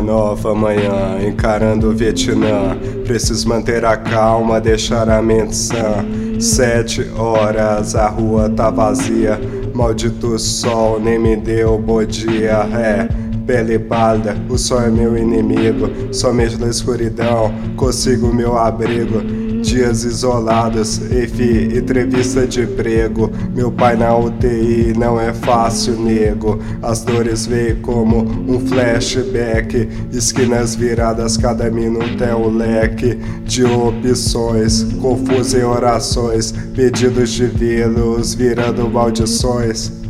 nova manhã, encarando o Vietnã. Preciso manter a calma, deixar a mente sã. 7 horas, a rua tá vazia. Maldito sol, nem me deu bom dia. Pele pálida, o sol é meu inimigo. Somente na escuridão consigo meu abrigo. Dias isolados, enfim, entrevista de emprego. Meu pai na UTI, não é fácil, nego. As dores veem como um flashback. Esquinas viradas, cada minuto é um leque de opções. Confuso em orações, pedidos divinos virando maldições.